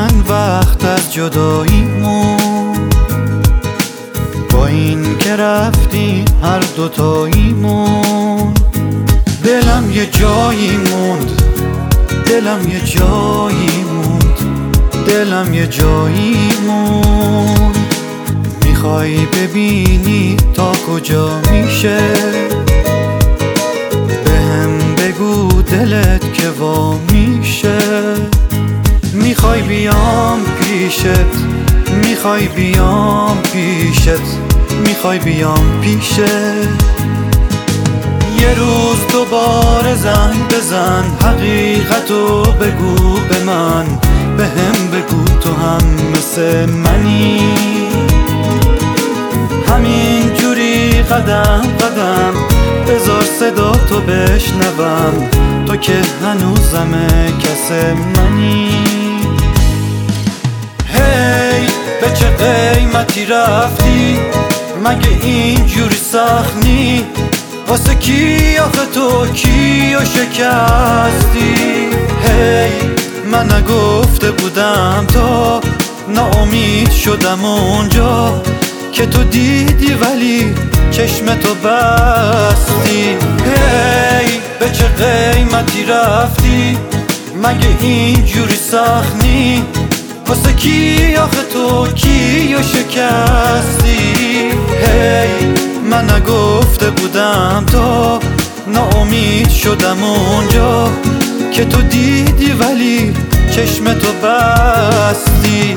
چند وقت از جداییمون، با این که رفتی هر دوتاییمون. دلم یه جایی موند، دلم یه جایی موند، دلم یه جایی موند. میخوای ببینی تا کجا میشه؟ بهم بگو دلت که وا میشه. میخوای بیام پیشت، میخوای بیام پیشت، میخوای بیام پیشت. یه روز دوباره زنگ بزن، حقیقتو بگو به من، بهم بگو تو هم مثل منی. همین جوری قدم قدم بذار صدا تو بشنوم، تو که هنوزمه کس منی. هی به چه قیمتی رفتی؟ مگه این جوری سخت نی؟ واسه کی آخه تو کیو شکستی؟ هی من نگفته بودم تا ناامید شدم اونجا که تو دیدی ولی چشم تو بستی. هی به چه قیمتی رفتی؟ مگه این جوری سخت نی؟ واسه کی آخه تو کیو شکستی؟ هی من نگفته بودم تا ناامید شدم اونجا که تو دیدی ولی چشم تو بستی.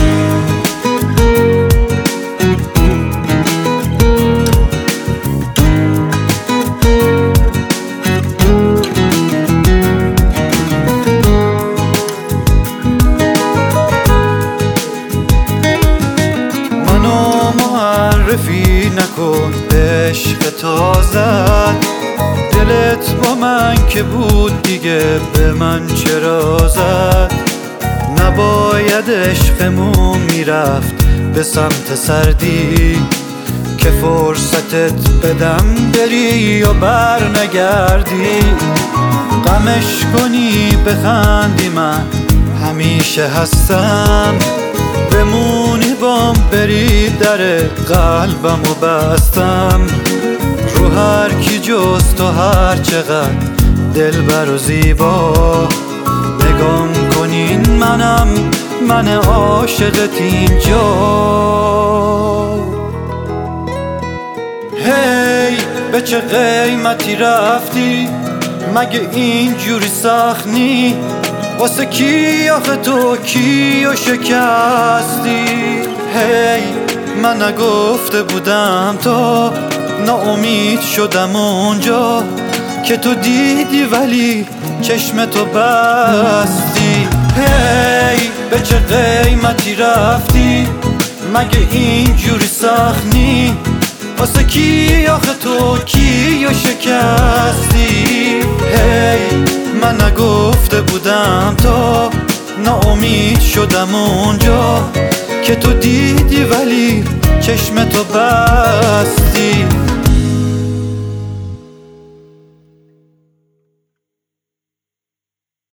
معرفی نکن عشق تازت، دلت با من که بود دیگه به من چرا زد؟ نباید عشقمون میرفت به سمت سردی که فرصتت بدم بری و بر نگردی. غمش کنی بخندی من همیشه هستم، بمونی بام بری در قلبم و بستم. رو هر کی جز تو هر چقدر دلبر و زیبا، نگام کنین منم من عاشقت اینجا. هی به چه قیمتی رفتی؟ مگه این جوری سخت نی؟ واسه کی آخه تو کیو شکستی؟ هی من نگفته بودم تا ناامید شدم اونجا که تو دیدی ولی چشم تو بستی. هی به چه قیمتی رفتی؟ مگه این جوری سخت نی؟ واسه کی آخه تو کیو شکستی؟ هی من نگفته بودم تا ناامید شدم اونجا که تو دیدی ولی چشم تو بستی.